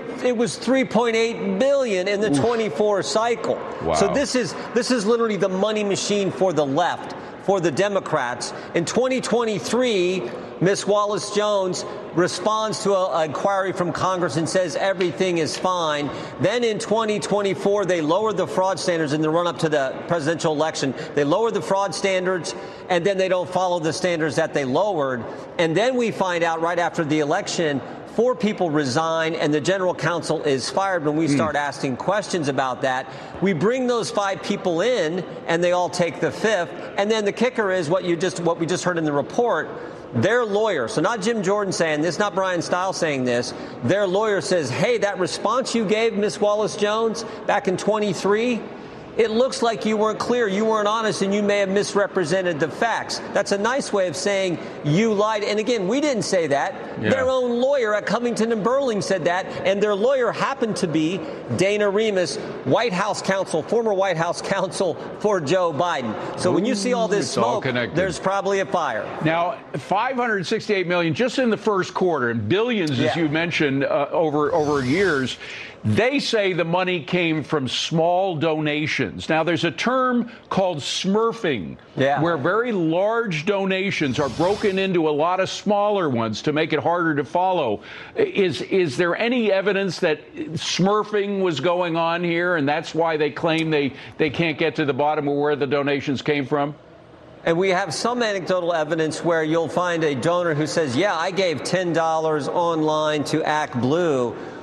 3.8 billion in the 24 cycle. Wow. So this is literally the money machine for the left, for the Democrats. In 2023, Ms. Wallace-Jones responds to an inquiry from Congress and says everything is fine. Then in 2024, they lowered the fraud standards in the run-up to the presidential election. They lowered the fraud standards, and then they don't follow the standards that they lowered. And then we find out right after the election, 4 people resign and the general counsel is fired. When we start asking questions about that, we bring those 5 people in and they all take the fifth. And then the kicker is what we just heard in the report. Their lawyer, so not Jim Jordan saying this, not Brian Stiles saying this, their lawyer says, hey, that response you gave Ms. Wallace-Jones back in 23, it looks like you weren't clear, you weren't honest, and you may have misrepresented the facts. That's a nice way of saying you lied. And again, we didn't say that. Yeah. Their own lawyer at Covington and Burling said that, and their lawyer happened to be Dana Remus, White House counsel, former White House counsel for Joe Biden. So when you see all this smoke, there's probably a fire. Now, $568 million just in the first quarter, and billions, as you mentioned, over years. They say the money came from small donations. Now, there's a term called smurfing, where very large donations are broken into a lot of smaller ones to make it harder to follow. Is there any evidence that smurfing was going on here, and that's why they claim they can't get to the bottom of where the donations came from? And we have some anecdotal evidence where you'll find a donor who says, yeah, I gave $10 online to Act Blue.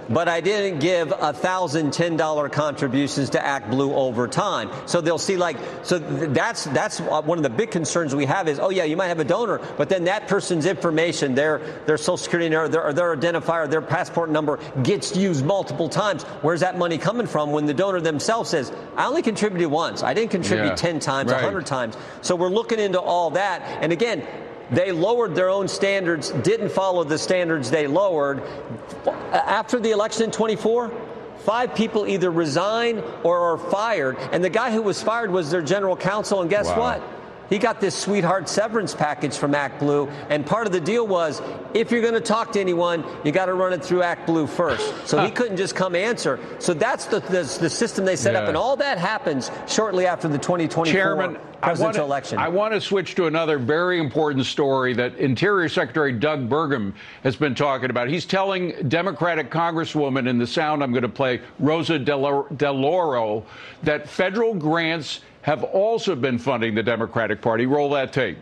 but I didn't give 1,000 $10 contributions to Act Blue over time. So they'll see that's one of the big concerns we have is, oh yeah, you might have a donor, but then that person's information, their social security number, their identifier, their passport number gets used multiple times. Where's that money coming from when the donor themselves says, I only contributed once. I didn't contribute 10 times, 100 times. So we're looking into all that. And again, they lowered their own standards, didn't follow the standards they lowered. After the election in 24, 5 people either resign or are fired. And the guy who was fired was their general counsel. And guess what? He got this sweetheart severance package from Act Blue. And part of the deal was, if you're going to talk to anyone, you got to run it through Act Blue first. So he couldn't just come answer. So that's the system they set up. And all that happens shortly after the 2024 presidential election. I want to switch to another very important story that Interior Secretary Doug Burgum has been talking about. He's telling Democratic Congresswoman in the sound I'm going to play, Rosa DeLauro, that federal grants have also been funding the Democratic Party. Roll that tape.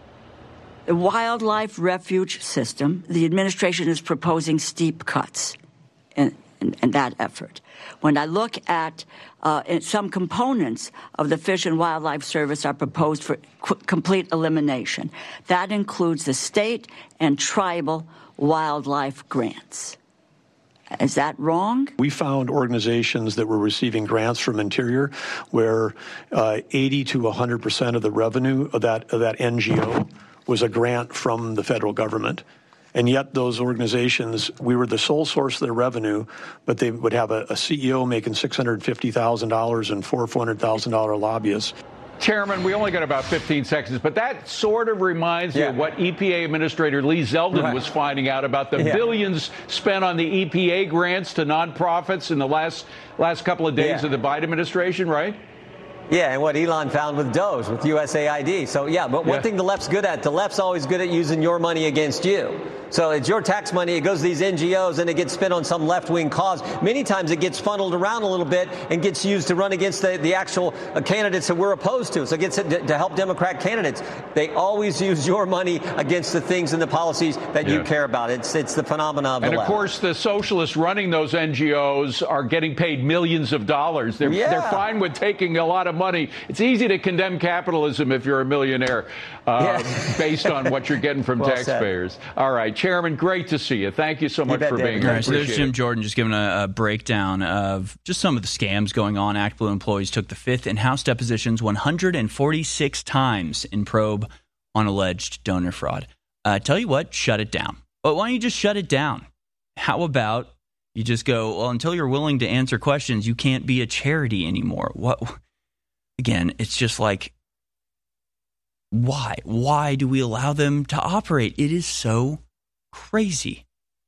The wildlife refuge system, the administration is proposing steep cuts in that effort. When I look at some components of the Fish and Wildlife Service are proposed for complete elimination. That includes the state and tribal wildlife grants. Is that wrong? We found organizations that were receiving grants from Interior where 80 to 100% of the revenue of that NGO was a grant from the federal government. And yet those organizations, we were the sole source of their revenue, but they would have a CEO making $650,000 and $400,000 lobbyists. Chairman, we only got about 15 seconds, but that sort of reminds me of what EPA Administrator Lee Zeldin was finding out about the billions spent on the EPA grants to nonprofits in the last couple of days of the Biden administration, right? Yeah, and what Elon found with DOGE, with USAID. So, but one thing the left's good at, the left's always good at using your money against you. So it's your tax money, it goes to these NGOs, and it gets spent on some left-wing cause. Many times it gets funneled around a little bit and gets used to run against the actual candidates that we're opposed to. So it gets to help Democrat candidates. They always use your money against the things and the policies that you care about. It's the phenomenon of the left. And, of course, the socialists running those NGOs are getting paid millions of dollars. They're fine with taking a lot of money. It's easy to condemn capitalism if you're a millionaire based on what you're getting from taxpayers. All right. Chairman, great to see you. Thank you so much for being here. All right, so there's Jim Jordan just giving a breakdown of just some of the scams going on. Act Blue employees took the Fifth in House depositions 146 times in probe on alleged donor fraud. Tell you what, shut it down. But why don't you just shut it down? How about you just go, well, until you're willing to answer questions, you can't be a charity anymore. What? Again, it's just like, why? Why do we allow them to operate? It is so crazy.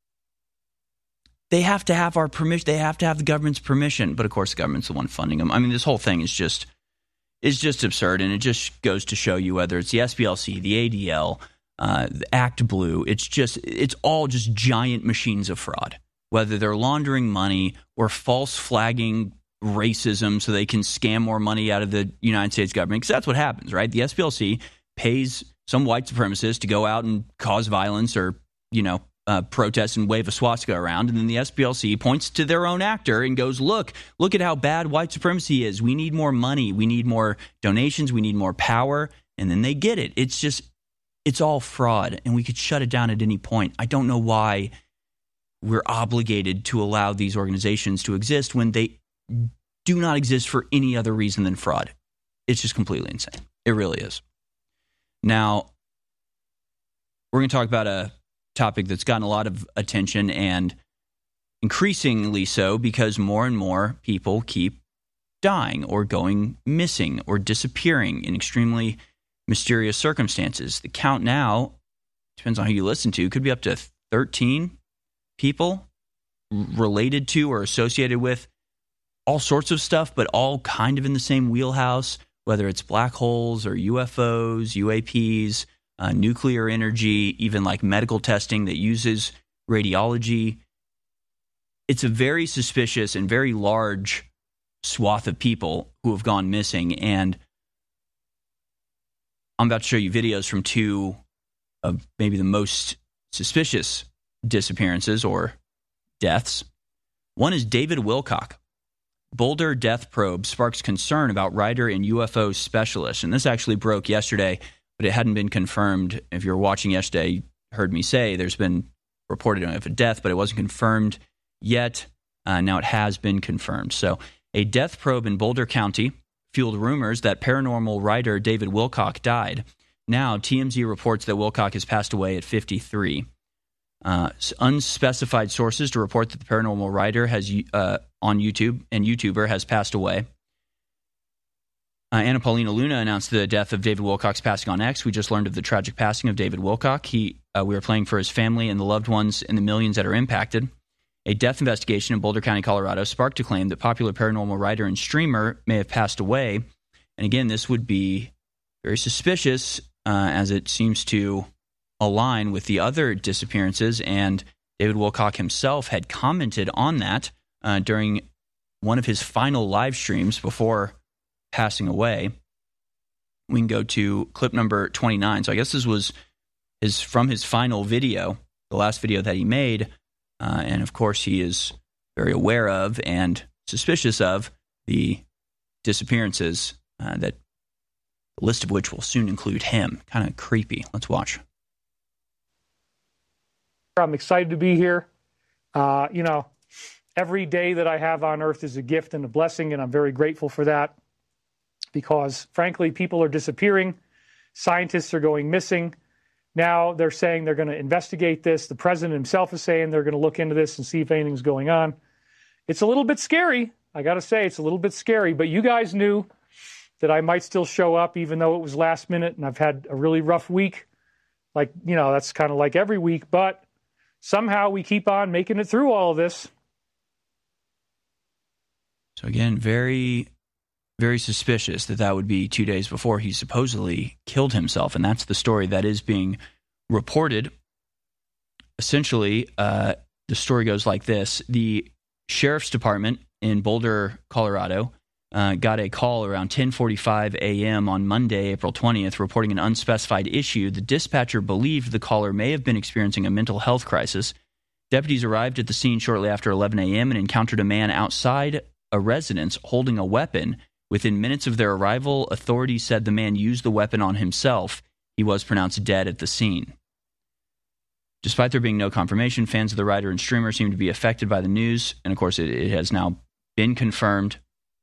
They have to have our permission. They have to have the government's permission. But of course, the government's the one funding them. I mean, this whole thing is just absurd, and it just goes to show you whether it's the SPLC, the ADL, the Act Blue. It's all just giant machines of fraud. Whether they're laundering money or false flagging racism so they can scam more money out of the United States government, because that's what happens, right? The SPLC pays some white supremacist to go out and cause violence or protest and wave a swastika around, and then the SPLC points to their own actor and goes, look at how bad white supremacy is. We need more money. We need more donations. We need more power. And then they get it. It's all fraud, and we could shut it down at any point. I don't know why we're obligated to allow these organizations to exist when they do not exist for any other reason than fraud. It's just completely insane. It really is. Now, we're going to talk about a topic that's gotten a lot of attention, and increasingly so because more and more people keep dying or going missing or disappearing in extremely mysterious circumstances. The count now, depends on who you listen to, could be up to 13 people related to or associated with all sorts of stuff, but all kind of in the same wheelhouse, whether it's black holes or UFOs, UAPs, nuclear energy, even like medical testing that uses radiology. It's a very suspicious and very large swath of people who have gone missing. And I'm about to show you videos from two of maybe the most suspicious disappearances or deaths. One is David Wilcock. Boulder death probe sparks concern about rider and UFO specialist. And this actually broke yesterday, but it hadn't been confirmed. If you were watching yesterday, you heard me say there's been reported of a death, but it wasn't confirmed yet. Now it has been confirmed. So a death probe in Boulder County fueled rumors that paranormal writer David Wilcock died. Now TMZ reports that Wilcock has passed away at 53. Unspecified sources to report that the paranormal writer has on YouTube and YouTuber has passed away. Anna Paulina Luna announced the death of David Wilcock's passing on X. We just learned of the tragic passing of David Wilcock. We are playing for his family and the loved ones and the millions that are impacted. A death investigation in Boulder County, Colorado, sparked a claim that popular paranormal writer and streamer may have passed away. And again, this would be very suspicious as it seems to align with the other disappearances. And David Wilcock himself had commented on that during one of his final live streams before passing away. We can go to clip number 29. So I guess this was from his final video, the last video that he made. And of course, he is very aware of and suspicious of the disappearances, that the list of which will soon include him. Kind of creepy. Let's watch. I'm excited to be here. Every day that I have on earth is a gift and a blessing, and I'm very grateful for that because, frankly, people are disappearing. Scientists are going missing. Now they're saying they're going to investigate this. The president himself is saying they're going to look into this and see if anything's going on. It's a little bit scary. I got to say, it's a little bit scary, but you guys knew that I might still show up even though it was last minute and I've had a really rough week. That's kind of like every week, but somehow we keep on making it through all of this. So again, very, very suspicious that would be 2 days before he supposedly killed himself. And that's the story that is being reported. Essentially, the story goes like this. The sheriff's department in Boulder, Colorado, got a call around 10:45 a.m. on Monday, April 20th, reporting an unspecified issue. The dispatcher believed the caller may have been experiencing a mental health crisis. Deputies arrived at the scene shortly after 11 a.m. and encountered a man outside a residence holding a weapon. Within minutes of their arrival, authorities said the man used the weapon on himself. He was pronounced dead at the scene. Despite there being no confirmation, fans of the writer and streamer seem to be affected by the news. And of course, it has now been confirmed.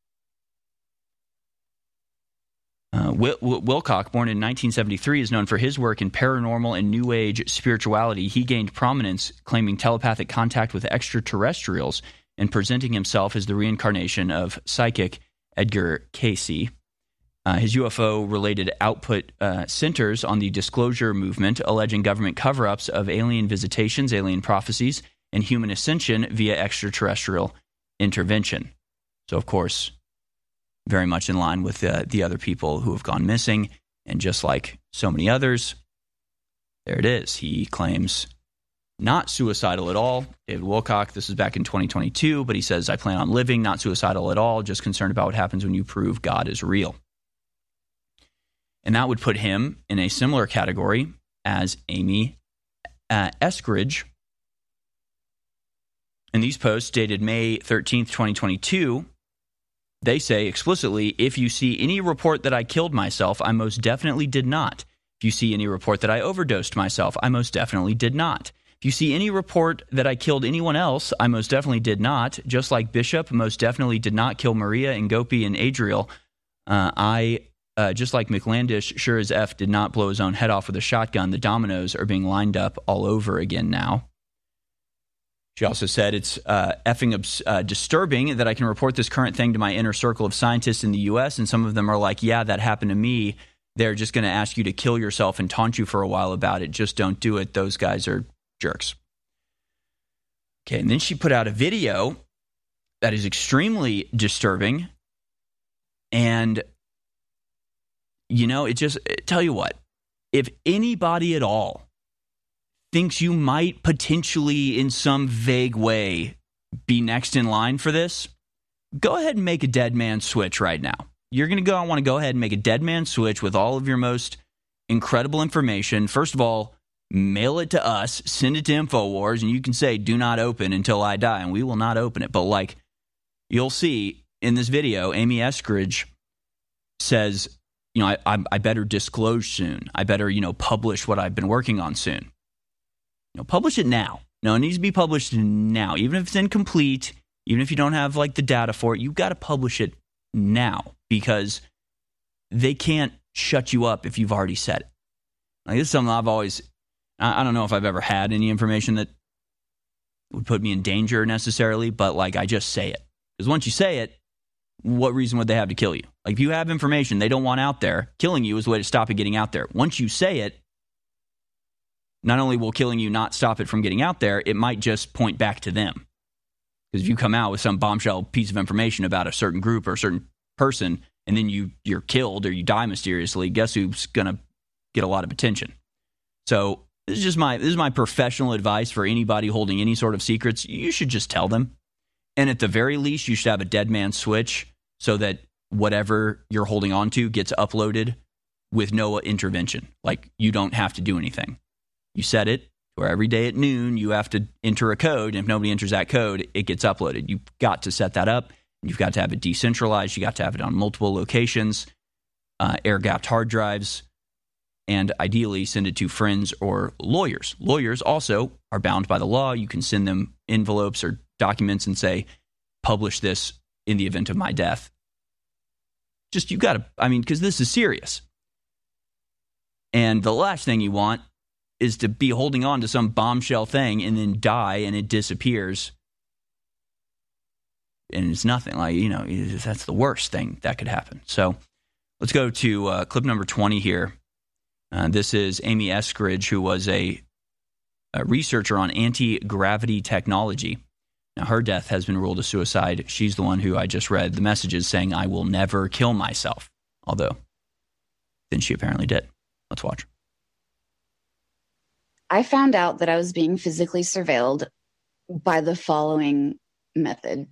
Wilcock, born in 1973, is known for his work in paranormal and New Age spirituality. He gained prominence claiming telepathic contact with extraterrestrials and presenting himself as the reincarnation of psychic Edgar Cayce. His UFO-related output centers on the disclosure movement, alleging government cover-ups of alien visitations, alien prophecies, and human ascension via extraterrestrial intervention. So, of course, very much in line with the other people who have gone missing. And just like so many others, there it is. He claims not suicidal at all. David Wilcock, this is back in 2022, but he says, I plan on living, not suicidal at all, just concerned about what happens when you prove God is real. And that would put him in a similar category as Amy Eskridge. In these posts dated May 13th, 2022, they say explicitly, if you see any report that I killed myself, I most definitely did not. If you see any report that I overdosed myself, I most definitely did not. If you see any report that I killed anyone else, I most definitely did not. Just like Bishop most definitely did not kill Maria and Gopi and Adriel, just like McLandish, sure as F, did not blow his own head off with a shotgun. The dominoes are being lined up all over again now. She also said it's effing disturbing that I can report this current thing to my inner circle of scientists in the U.S., and some of them are like, yeah, that happened to me. They're just going to ask you to kill yourself and taunt you for a while about it. Just don't do it. Those guys are jerks. Okay, and then she put out a video that is extremely disturbing. And, tell you what, if anybody at all thinks you might potentially in some vague way be next in line for this, go ahead and make a dead man switch right now. You're going to want to go ahead and make a dead man switch with all of your most incredible information. First of all, mail it to us, send it to InfoWars, and you can say, do not open until I die, and we will not open it. But like you'll see in this video, Amy Eskridge says, I better disclose soon. I better, publish what I've been working on soon. Publish it now. No, it needs to be published now. Even if it's incomplete, even if you don't have like the data for it, you've got to publish it now because they can't shut you up if you've already said it. Like, this is something I don't know if I've ever had any information that would put me in danger necessarily, but like I just say it. Because once you say it, what reason would they have to kill you? Like if you have information they don't want out there, killing you is the way to stop it getting out there. Once you say it, not only will killing you not stop it from getting out there, it might just point back to them. Because if you come out with some bombshell piece of information about a certain group or a certain person, and then you're killed or you die mysteriously, guess who's going to get a lot of attention? So this is my professional advice for anybody holding any sort of secrets. You should just tell them. And at the very least, you should have a dead man switch so that whatever you're holding on to gets uploaded with no intervention. Like you don't have to do anything. You set it where every day at noon you have to enter a code. And if nobody enters that code, it gets uploaded. You've got to set that up. You've got to have it decentralized. You got to have it on multiple locations, air-gapped hard drives, and ideally send it to friends or lawyers. Lawyers also are bound by the law. You can send them envelopes or documents and say, publish this in the event of my death. Just, you got to, because this is serious. And the last thing you want is to be holding on to some bombshell thing and then die and it disappears. And it's nothing. That's the worst thing that could happen. So let's go to clip number 20 here. This is Amy Eskridge, who was a researcher on anti-gravity technology. Now, her death has been ruled a suicide. She's the one who I just read the messages saying, I will never kill myself. Although, then she apparently did. Let's watch. I found out that I was being physically surveilled by the following method.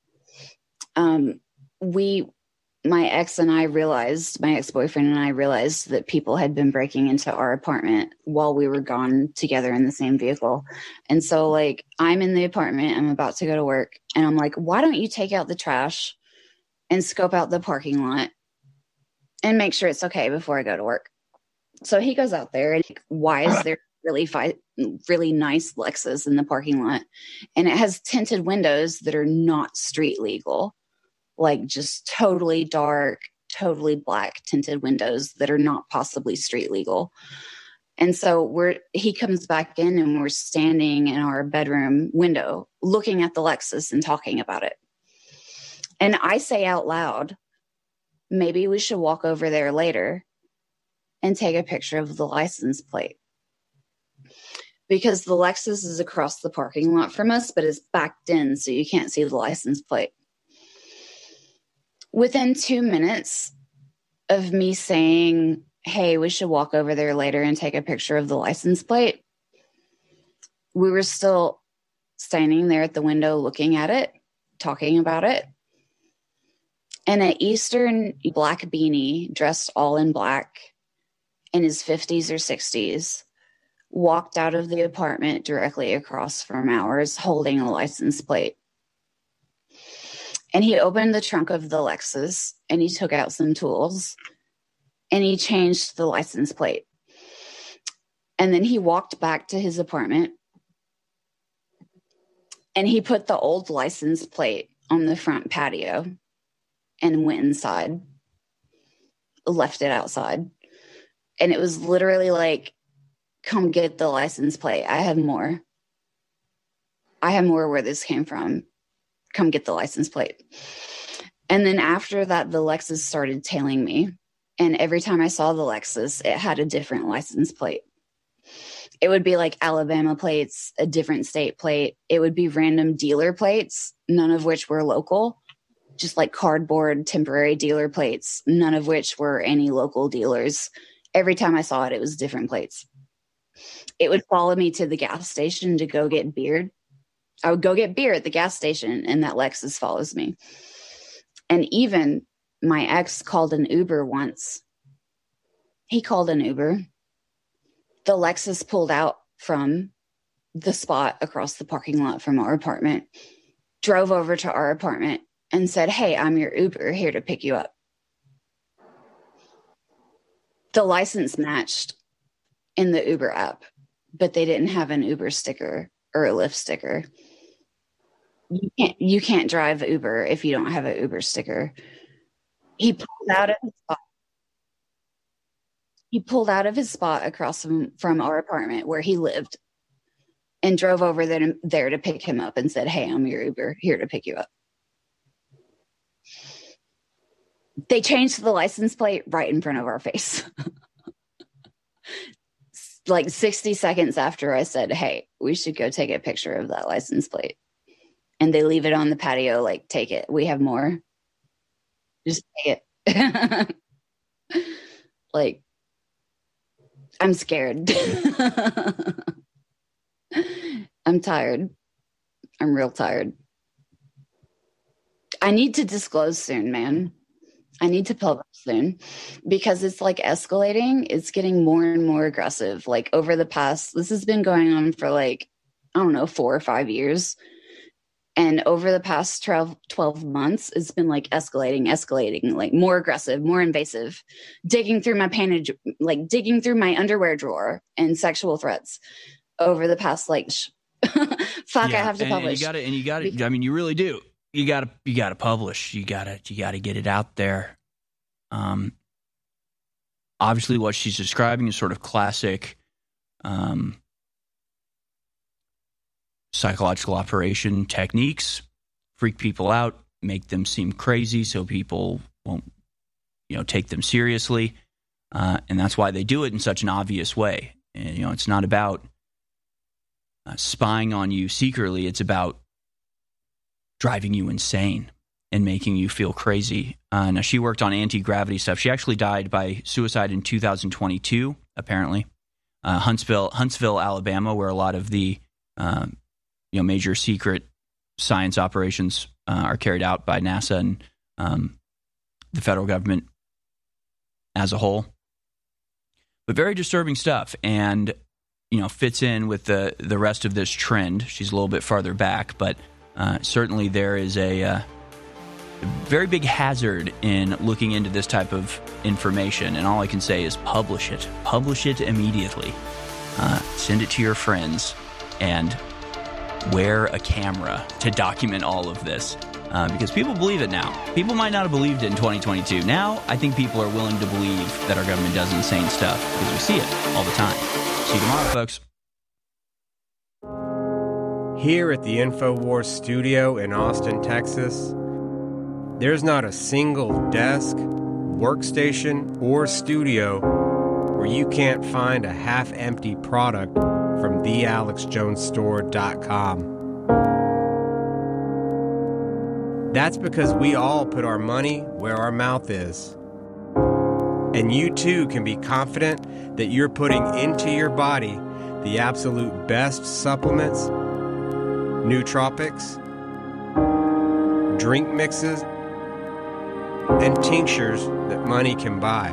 My ex-boyfriend and I realized that people had been breaking into our apartment while we were gone together in the same vehicle. And so I'm in the apartment, I'm about to go to work, and I'm like, why don't you take out the trash and scope out the parking lot and make sure it's okay before I go to work? So he goes out there and why is there really nice Lexus in the parking lot? And it has tinted windows that are not street legal. Like just totally dark, totally black tinted windows that are not possibly street legal. And so he comes back in and we're standing in our bedroom window looking at the Lexus and talking about it. And I say out loud, maybe we should walk over there later and take a picture of the license plate. Because the Lexus is across the parking lot from us, but it's backed in so you can't see the license plate. Within 2 minutes of me saying, hey, we should walk over there later and take a picture of the license plate, we were still standing there at the window looking at it, talking about it. And an Eastern black beanie, dressed all in black, in his 50s or 60s, walked out of the apartment directly across from ours holding a license plate. And he opened the trunk of the Lexus and he took out some tools and he changed the license plate. And then he walked back to his apartment and he put the old license plate on the front patio and went inside, left it outside. And it was literally like, come get the license plate. I have more where this came from. Come get the license plate. And then after that, the Lexus started tailing me. And every time I saw the Lexus, it had a different license plate. It would be like Alabama plates, a different state plate. It would be random dealer plates, none of which were local, just like cardboard temporary dealer plates, none of which were any local dealers. Every time I saw it, it was different plates. It would follow me to the gas station to go get beer. I would go get beer at the gas station and that Lexus follows me. And even my ex called an Uber once. He called an Uber The Lexus pulled out from the spot across the parking lot from our apartment, drove over to our apartment and said, "Hey, I'm your Uber here to pick you up." The license matched in the Uber app, but they didn't have an Uber sticker or a Lyft sticker. You can't drive Uber if you don't have an Uber sticker. He pulled out of his spot. He pulled out of his spot across from our apartment where he lived and drove over there to pick him up and said, "Hey, I'm your Uber here to pick you up." They changed the license plate right in front of our face. Like 60 seconds after I said, "Hey, we should go take a picture of that license plate." And they leave it on the patio, like, "Take it. We have more. Just take it." Like, I'm scared. I'm tired. I'm real tired. I need to disclose soon, man. I need to publish soon because it's like escalating. It's getting more and more aggressive. Like over the past, this has been going on for like, I don't know, 4 or 5 years. And over the past 12 months, it's been like escalating, like more aggressive, more invasive, digging through my pantage, like digging through my underwear drawer and sexual threats over the past, like, fuck, I have to publish. And you got to, I mean, you really do. You got to publish. You got to get it out there. Obviously what she's describing is sort of classic, psychological operation techniques, freak people out, make them seem crazy so people won't, take them seriously. And that's why they do it in such an obvious way. And, it's not about spying on you secretly. It's about driving you insane and making you feel crazy. Now, she worked on anti-gravity stuff. She actually died by suicide in 2022, apparently. Huntsville, Alabama, where a lot of the major secret science operations are carried out by NASA and the federal government as a whole. But very disturbing stuff, and fits in with the rest of this trend. She's a little bit farther back, but certainly there is a very big hazard in looking into this type of information, and all I can say is publish it. Publish it immediately. Send it to your friends, and wear a camera to document all of this, because people believe it now. People might not have believed it in 2022. Now, I think people are willing to believe that our government does insane stuff because we see it all the time. See you tomorrow, folks. Here at the InfoWars studio in Austin, Texas, there's not a single desk, workstation, or studio where you can't find a half-empty product from thealexjonesstore.com. That's because we all put our money where our mouth is. And you too can be confident that you're putting into your body the absolute best supplements, nootropics, drink mixes, and tinctures that money can buy.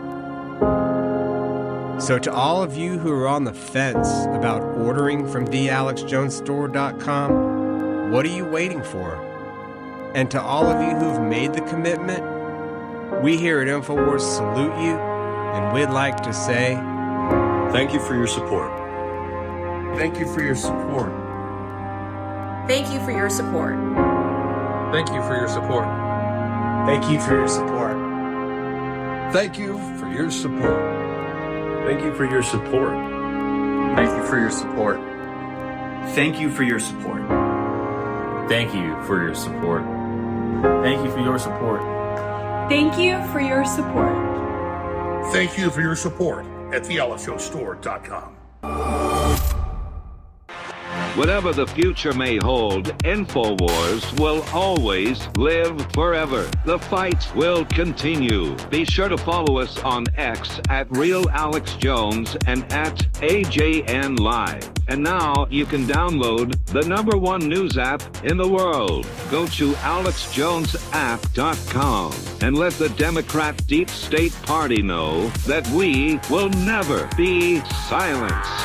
So to all of you who are on the fence about ordering from thealexjonesstore.com, what are you waiting for? And to all of you who've made the commitment, we here at InfoWars salute you, and we'd like to say thank you for your support. Thank you for your support. Thank you for your support. Thank you for your support. Thank you for your support. Thank you for your support. Thank you for your support. Thank you for your support. Thank you for your support. Thank you for your support. Thank you for your support. Thank you for your support. Thank you for your support at thealexjonesstore.com. Whatever the future may hold, InfoWars will always live forever. The fight will continue. Be sure to follow us on X at @RealAlexJones and at AJN Live. And now you can download the #1 news app in the world. Go to AlexJonesApp.com and let the Democrat Deep State Party know that we will never be silenced.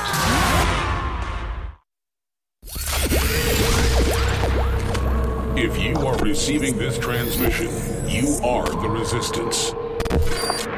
If you are receiving this transmission, you are the resistance.